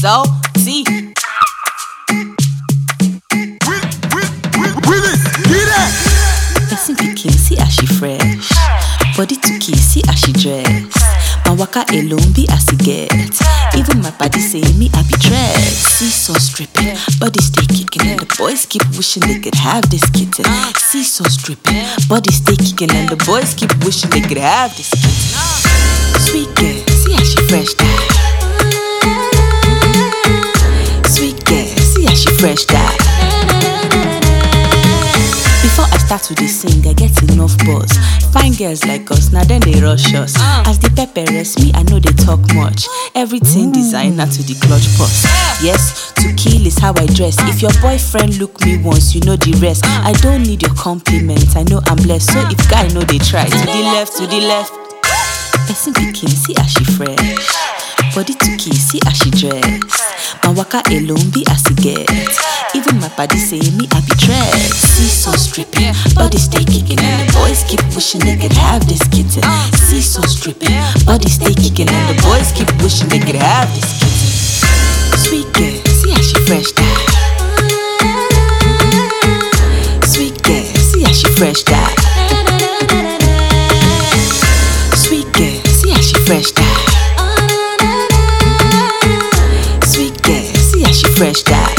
So, see. Person pikin, see as she fresh. Body to kiss, see as she dress. My waka alone be as he get. Even my body say me I be dressed. See so stripping, body stay kicking, and the boys keep wishing they could have this kitten. See so stripping, body stay kicking, and the boys keep wishing they could have this kitten. Sweet girl, see how she fresh that. Sweet girl, see how she fresh that. Before I start to dey sing, I get enough buzz. Fine girls like us, now then they rush us. As the pepper rest me, I know they talk much. Everything designer to the clutch purse. Yes, to kill is how I dress. If your boyfriend look me once, you know the rest. I don't need your compliments, I know I'm blessed. So if guy know they try, to the left. Person pikin, see how she fresh. Body to kiss, see how she dress. My waka alone be as he get. Even my body say me I be dressed. See so stripping, body stay kicking, and the boys keep wishing they could have this kitten. See so stripping, body stay kicking, and the boys keep wishing they could have this kitten. Sweet girl, see how she fresh that. Sweet girl, see how she fresh that. Sweet girl, see how she fresh that. Sweet girl, see how she fresh that.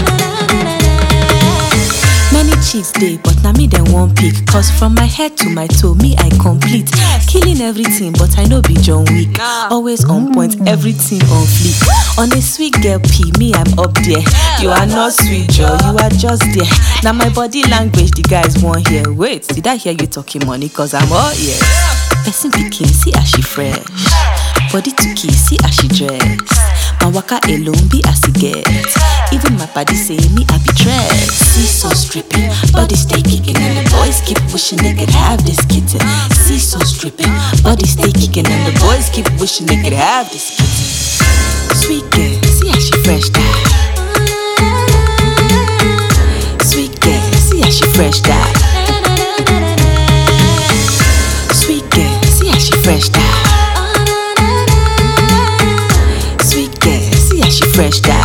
Many cheats day, but now me then one pick. Cause from my head to my toe, me I complete. Killing everything, but I know be John Wick. Always on point, everything on fleek. On a sweet girl P, me I'm up there. You are not sweet Joe, you are just there. Now my body language, the guys won't hear. Wait, did I hear you talking money? Cause I'm all ears. Person pikin, see how she fresh. Body to kiss, see how she dress. My waka alone be as he get. Even my body say me I be dressed. See so stripping, body stay kicking, and the boys keep wishing they could have this kitten. See so stripping, body stay kicking, and the boys keep wishing they could have this kitten. Sweet girl, see how she fresh that. Sweet girl, see how she fresh that. Sweet girl, see how she fresh that. Sweet girl, see how she fresh that.